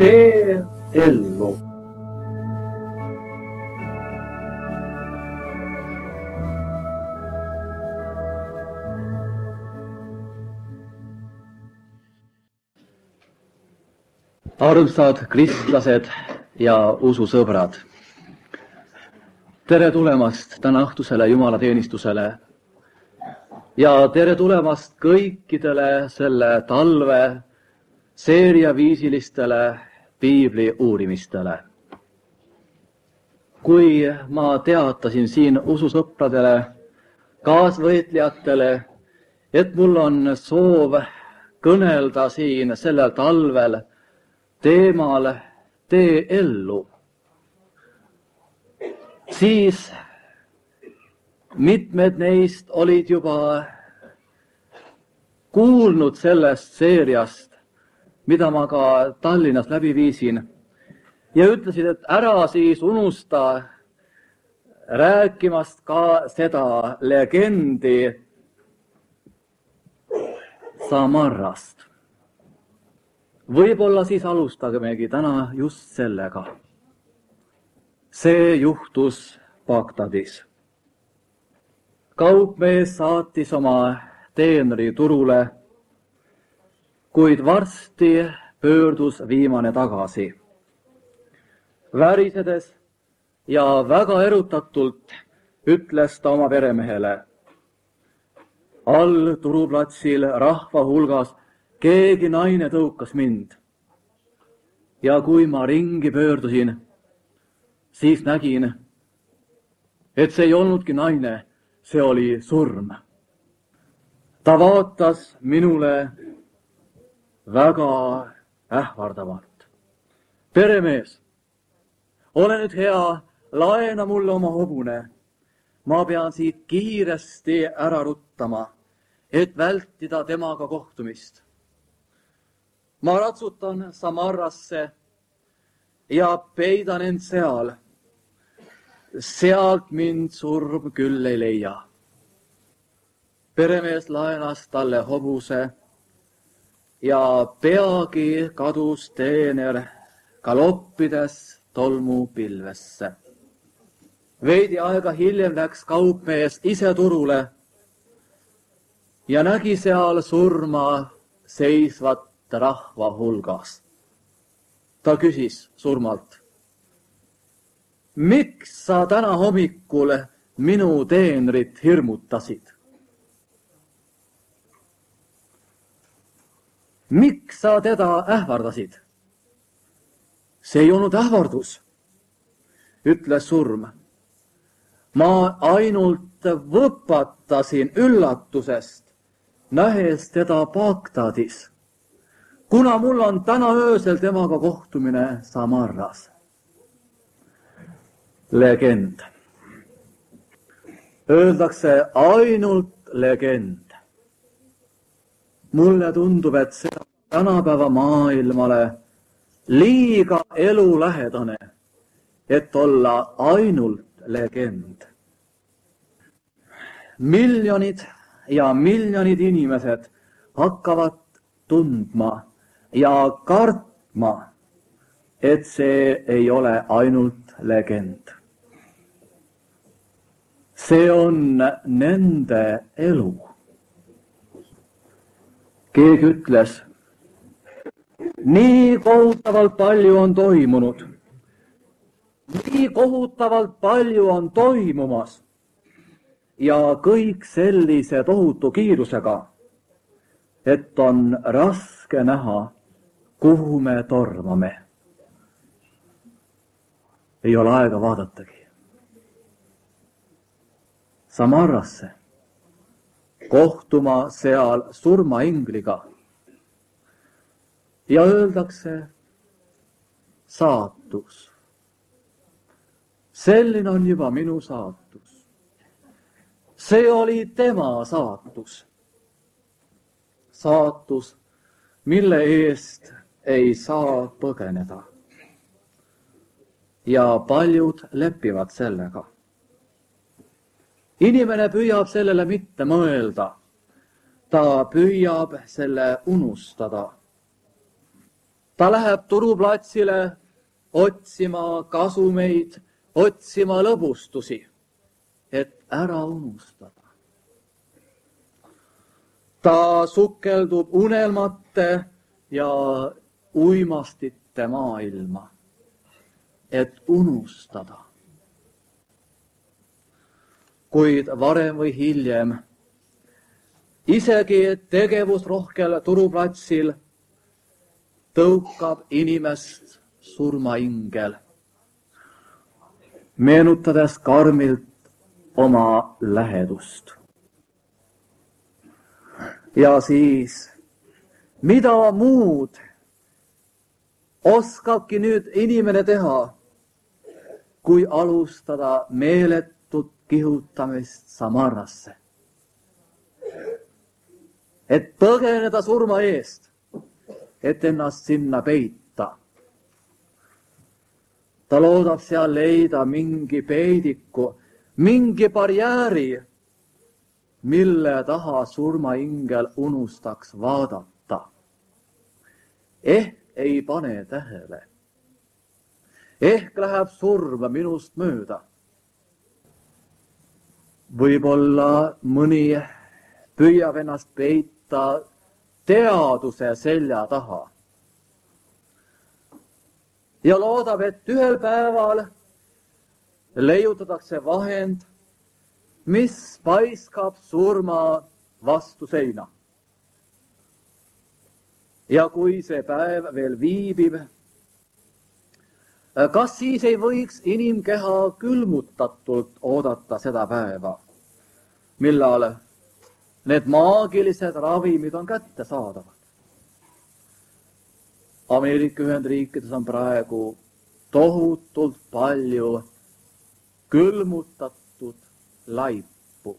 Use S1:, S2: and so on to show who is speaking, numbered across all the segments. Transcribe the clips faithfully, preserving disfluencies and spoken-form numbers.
S1: tee ellu. Armsad kristlased ja ususõbrad. Tere tulemast täna õhtusele jumalateenistusele ja tere tulemast kõikidele selle talve seeriaviisilistele piibli uurimistele. Kui ma teatasin siin ususõpradele, kaasvõitlejatele, et mul on soov kõnelda siin sellel talvel teemal tee ellu, siis mitmed neist olid juba kuulnud sellest seeriast, mida ma ka Tallinnas läbi viisin, ja ütlesid, et ära siis unusta rääkimast ka seda legendi Samarrast. Võib-olla siis alustamegi täna just sellega. See juhtus Bagdadis. Kaupmees saatis oma teenri turule, kuid varsti pöördus viimane tagasi. Värisedes ja väga erutatult ütles ta oma peremehele: all turuplatsil rahva hulgas keegi naine tõukas mind. Ja kui ma ringi pöördusin, siis nägin, et see ei olnudki naine, see oli surm. Ta vaatas minule väga ähvardavalt. Peremees, ole nüüd hea, laena mulle oma hobune. Ma pean siit kiiresti ära ruttama, et vältida temaga kohtumist. Ma ratsutan Samarrasse ja peidan end seal. Sealt mind surm küll ei leia. Peremees laenas talle hobuse ja peagi kadus teener galoppides tolmupilvesse. Veidi aega hiljem läks kaupmees ise turule ja nägi seal surma seisvat rahva hulgas. Ta küsis surmalt: miks sa täna hommikul minu teenrit hirmutasid? Miks sa teda ähvardasid? See ei olnud ähvardus, ütles surm. Ma ainult võpatasin üllatusest, nähes teda Bagdadis, kuna mul on täna öösel temaga kohtumine Samarras. Legend. Öeldakse ainult legend. Mulle tundub, et see on tänapäeva maailmale liiga elulähedane, et olla ainult legend. Miljonid ja miljonid inimesed hakkavad tundma ja kartma, et see ei ole ainult legend. See on nende elu. Keegi ütles, nii kohutavalt palju on toimunud, nii kohutavalt palju on toimumas ja kõik sellise tohutu kiirusega, et on raske näha, kuhu me tormame. Ei ole aega vaadatagi. Samarrasse, kohtuma seal surmaingliga ja öeldakse saatus. Selline on juba minu saatus. See oli tema saatus. Saatus, mille eest ei saa põgeneda. Ja paljud lepivad sellega. Inimene püüab sellele mitte mõelda. Ta püüab selle unustada. ta läheb turuplatsile otsima kasumeid, otsima lõbustusi, et ära unustada. ta sukeldub unelmate ja uimastite maailma, et unustada. Kuid varem või hiljem, isegi tegevusrohkel turuplatsil, tõukab inimest surmaingel, meenutades karmilt oma lähedust. Ja siis, mida muud oskabki nüüd inimene teha, kui alustada meeletut kihutamist Samarrasse, et põgeneda surma eest, et ennast sinna peita. Ta loodab seal leida mingi peidiku, mingi barjääri, mille taha surmaingel unustaks vaadata. Ehk ei pane tähele. Ehk läheb surm minust mööda. Võib-olla mõni püüab ennast peita teaduse selja taha ja loodab, et ühel päeval leiutatakse vahend, mis paiskab surma vastu seina. Ja kui see päev veel viibib, kas siis ei võiks inimkeha külmutatult oodata seda päeva, millal need maagilised ravimid on kättesaadavad? Ameerika Ühendriikides on praegu tohutult palju külmutatud laipu.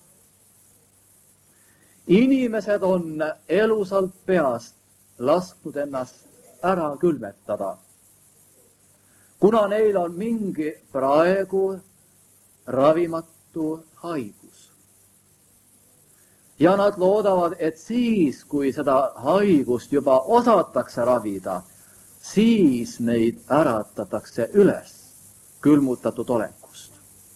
S1: Inimesed on elusalt peast lasknud ennast ära külmetada, kuna neil on mingi praegu ravimatu haigus. Ja nad loodavad, et siis, kui seda haigust juba osatakse ravida, siis neid äratatakse üles külmutatud olekust.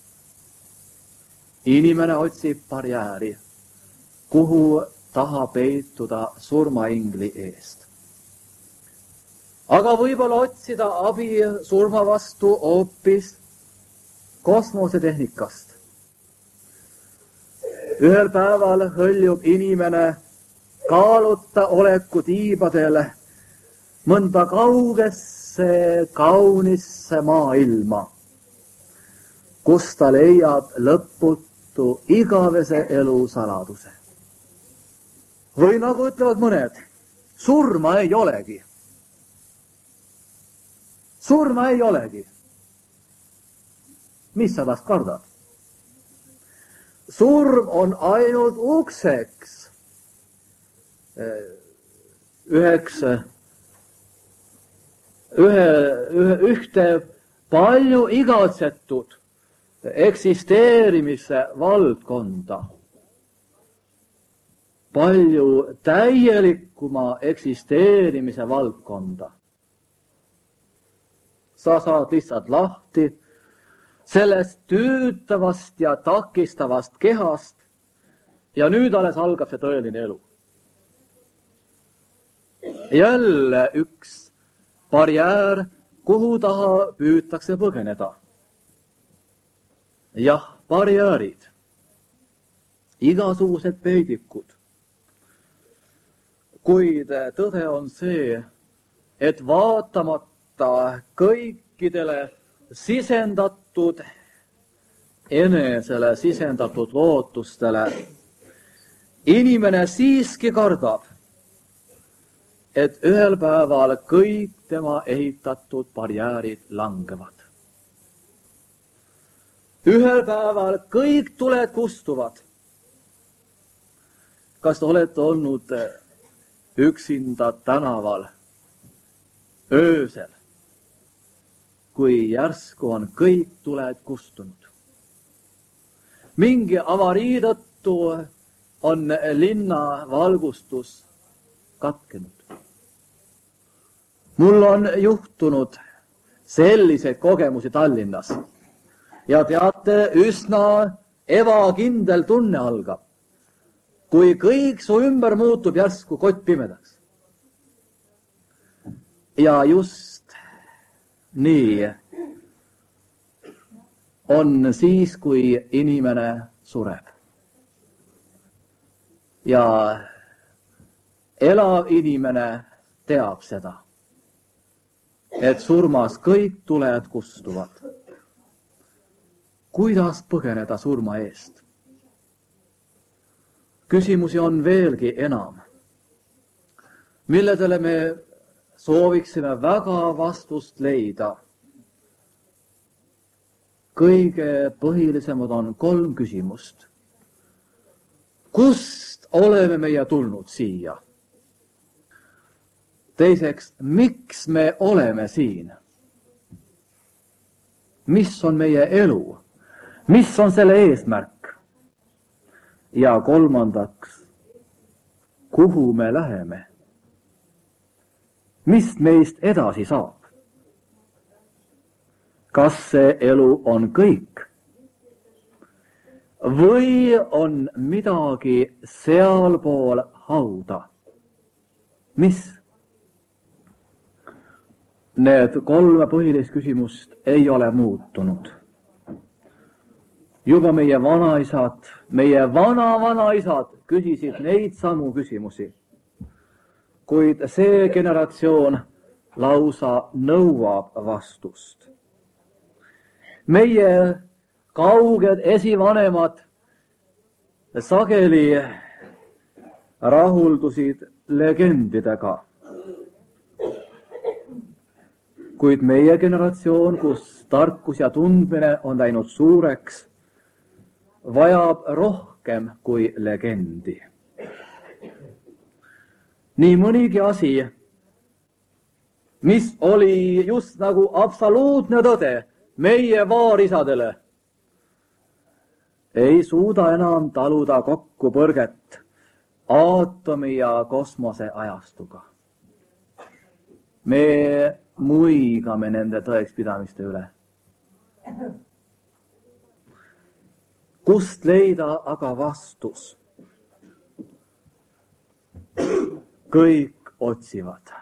S1: Inimene otsib barjääri, kuhu taha peituda surmaingli eest. Aga võib-olla otsida abi surma vastu hoopis kosmosetehnikast. Ühel päeval hõljub inimene kaaluta oleku tiibadel mõnda kaugesse, kaunisse maailma, kus ta leiab lõputu igavese elu saladuse. Või nagu ütlevad mõned, surma ei olegi. Surma ei olegi. Mis sa tast kardad? Surm on ainult ukseks üheks, ühe, ühe, ühte palju igatsetud eksisteerimise valdkonda, palju täielikuma eksisteerimise valdkonda. Sa saad lihtsalt lahti sellest tüütavast ja takistavast kehast ja nüüd alles algab see tõeline elu. Jälle üks barjäär, kuhu taha püütakse põgeneda. Jah, barjäärid, igasugused peidikud. Kuid tõde on see, et vaatamata kõikidele sisendatud, enesele sisendatud lootustele, inimene siiski kardab, et ühel päeval kõik tema ehitatud barjäärid langevad. Ühel päeval kõik tuled kustuvad. Kas te olete olnud üksinda tänaval öösel, kui järsku on kõik tuled kustunud? Mingi avarii tõttu on linna valgustus katkenud. mul on juhtunud selliseid kogemusi Tallinnas ja teate, üsna ebakindel tunne algab, kui kõik su ümber muutub järsku kott pimedaks. Ja just nii on siis, kui inimene sureb. Ja elav inimene teab seda, et surmas kõik tuled kustuvad. Kuidas põgeneda surma eest? Küsimusi on veelgi enam, milledele me sooviksime väga vastust leida. Kõige põhilisemad on kolm küsimust. Kust oleme meie tulnud siia? Teiseks, miks me oleme siin? Mis on meie elu? Mis on selle eesmärk? Ja kolmandaks, kuhu me läheme? Mis meist edasi saab? Kas see elu on kõik? Või on midagi sealpool hauda? Mis? Need kolme põhilist küsimust ei ole muutunud. Juba meie vanaisad, meie vana-vanaisad küsisid neid samu küsimusi. Kuid see generatsioon lausa nõuab vastust. Meie kauged esivanemad sageli rahuldusid legendidega. Kuid meie generatsioon, kus tarkus ja tundmine on läinud suureks, vajab rohkem kui legendi. Nii mõnigi asi, mis oli just nagu absoluutne tõde meie vaarisadele, ei suuda enam taluda kokkupõrget aatomi ja kosmose ajastuga. Me muigame nende tõekspidamiste üle. Kust leida aga vastus? Kõik otsivad.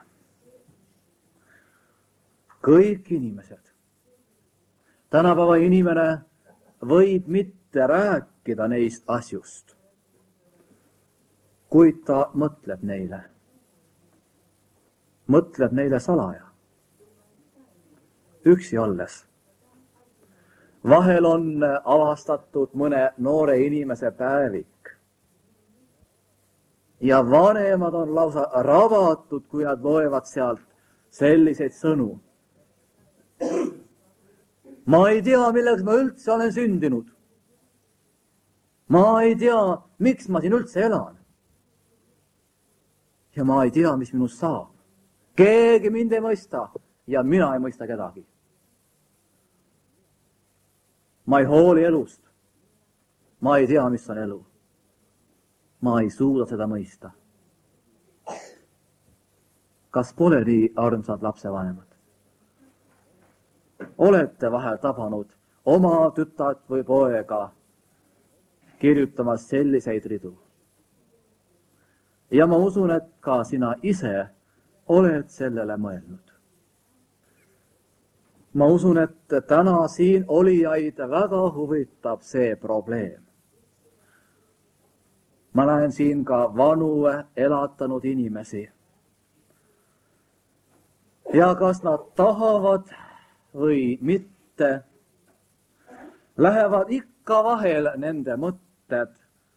S1: Kõik inimesed. Tänapäeva inimene võib mitte rääkida neist asjust, kuid ta mõtleb neile. Mõtleb neile salaja. Üksi olles. Vahel on avastatud mõne noore inimese päevik. Ja vanemad on lausa ravatud, kui nad loevad sealt selliseid sõnu. Ma ei tea, milleks ma üldse olen sündinud. Ma ei tea, miks ma siin üldse elan. Ja ma ei tea, mis minust saab. Keegi mind ei mõista ja mina ei mõista kedagi. Ma ei hooli elust. Ma ei tea, mis on elu. Ma ei suuda seda mõista. Kas pole nii, armsad lapsevanemad? Olete vahel tabanud oma tütart või poega kirjutamas selliseid ridu. Ja ma usun, et ka sina ise oled sellele mõelnud. Ma usun, et täna siin olijaid väga huvitab see probleem. Ma näen siin ka vanu elatanud inimesi. Ja kas nad tahavad või mitte, lähevad ikka vahel nende mõtted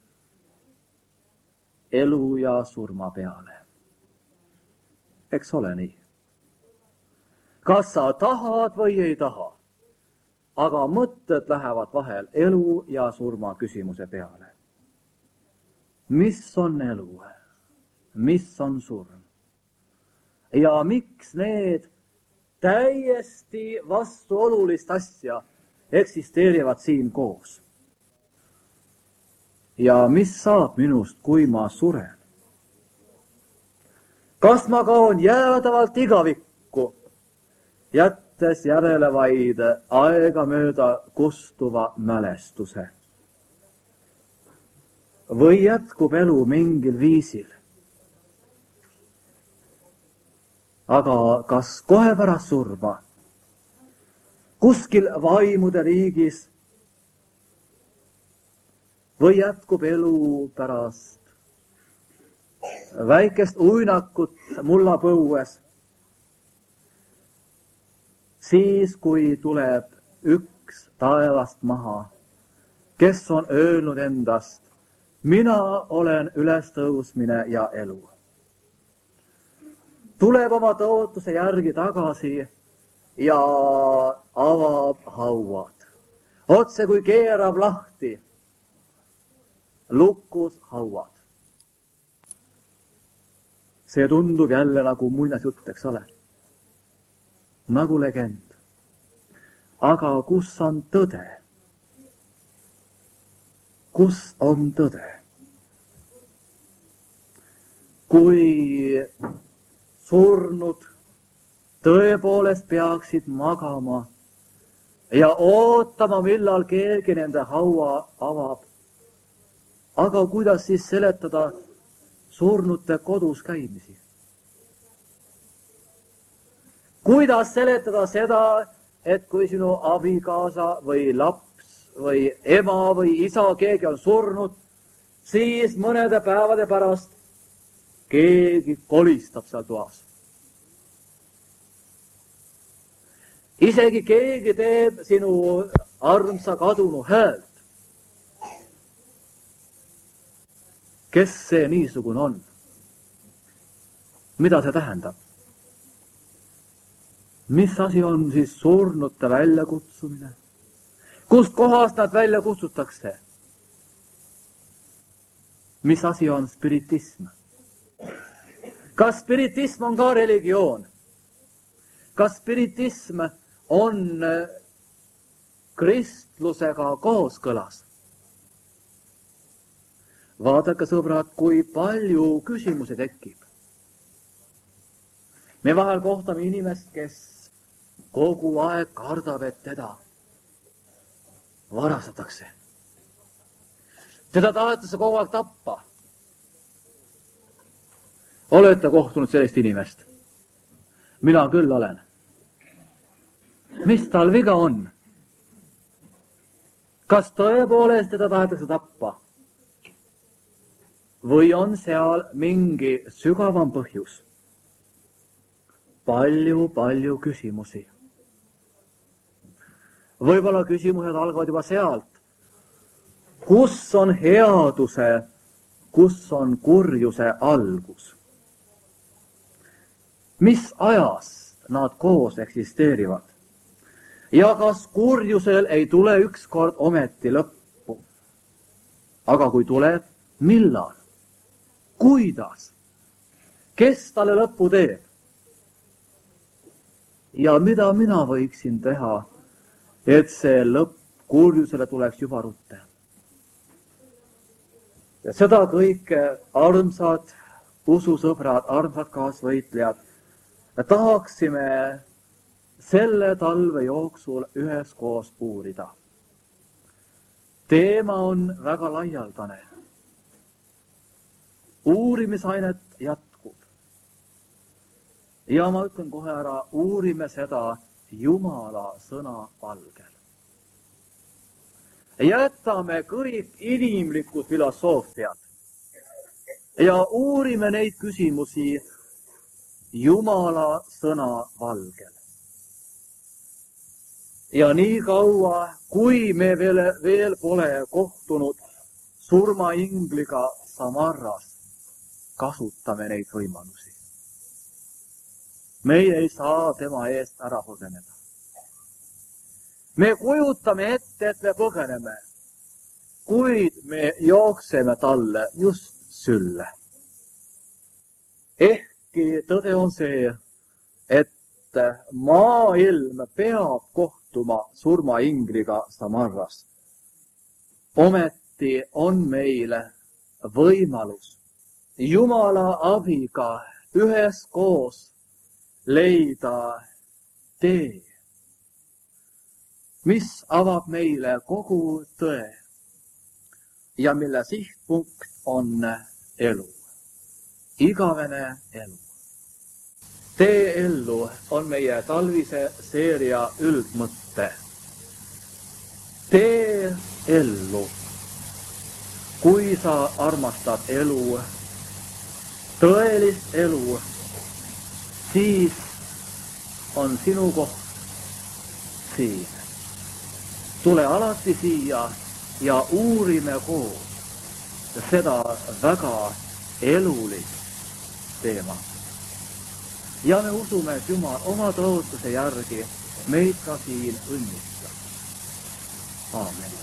S1: elu ja surma peale. Eks ole nii? Kas sa tahad või ei taha, aga mõtted lähevad vahel elu ja surma küsimuse peale. Mis on elu? Mis on surm? Ja miks need täiesti vastuolulist asja eksisteerivad siin koos? Ja mis saab minust, kui ma suren? Kas ma kaon jäädavalt igavikku jättes järele vaid aegamööda kustuva mälestuse. Või jätkub elu mingil viisil. Aga kas kohe pärast surma, kuskil vaimude riigis, või jätkub elu pärast väikest uinakut mullapõues, siis kui tuleb üks taevast maha, kes on öelnud endast, mina olen ülestõusmine ja elu. Tuleb oma tõotuse järgi tagasi ja avab hauad. Otse kui keerab lahti lukus hauad. See tundub jälle nagu muinasjutt, eks ole. Nagu legend. Aga kus on tõde? Kus on tõde? Kui surnud tõepoolest peaksid magama ja ootama, millal keegi nende haua avab. Aga kuidas siis seletada surnute kodus käimisi? Kuidas seletada seda, et kui sinu abikaasa või laps või ema või isa, keegi on surnud, siis mõnede päevade pärast keegi kolistab seal toas. Isegi keegi teeb sinu armsa kadunu häält. Kes see niisugune on? Mida see tähendab? Mis asi on siis surnute väljakutsumine? Kust kohast nad välja kutsutakse? Mis asi on spiritism? Kas spiritism on ka religioon? Kas spiritism on kristlusega kooskõlas? Vaadake, sõbrad, kui palju küsimusi tekib. Me vahel kohtame inimest, kes kogu aeg kardab, et teda varastatakse. Teda tahetakse kogu aeg tappa. Olete kohtunud sellist inimest? Mina küll olen. Mis tal viga on? Kas tõepoolest teda tahetakse tappa? Või on seal mingi sügavam põhjus? Palju, palju küsimusi. Võib-olla küsimused algavad juba sealt. Kus on headuse, kus on kurjuse algus? Mis ajast nad koos eksisteerivad? Ja kas kurjusel ei tule ükskord ometi lõppu? Aga kui tuleb, millal? Kuidas? Kes talle lõppu teeb? Ja mida mina võiksin teha, et see lõpp kurjusele tuleks juba rutte? Ja seda kõike armsad ususõbrad, armsad kaasvõitlejad, tahaksime selle talve jooksul üheskoos uurida. Teema on väga laialdane. Uurimisainet jätkub. Ja ma ütlen kohe ära, uurime seda Jumala sõna valgel. Jätame kõik inimlikud filosoofiad ja uurime neid küsimusi Jumala sõna valgel. Ja nii kaua, kui me veel, veel pole kohtunud surmaingliga Samarras, kasutame neid võimalusi. Meie ei saa tema eest ära põgeneda. Me kujutame ette, et me põgeneme, kuid me jookseme talle just sülle. Ehkki tõde on see, et maailm peab kohtuma surmaingliga Samarras. Ometi on meil võimalus Jumala abiga üheskoos leida tee, mis avab meile kogu tõe ja mille sihtpunkt on elu, igavene elu. Tee ellu on meie talvise seeria üldmõte. Tee ellu, kui sa armastad elu, tõelist elu, siis on sinu koht siin. Tule alati siia ja uurime koos seda väga elulist teemat. Ja me usume, et Jumal oma tõotuse järgi meid ka siin õnnistab. Aamen.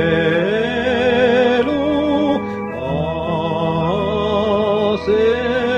S2: se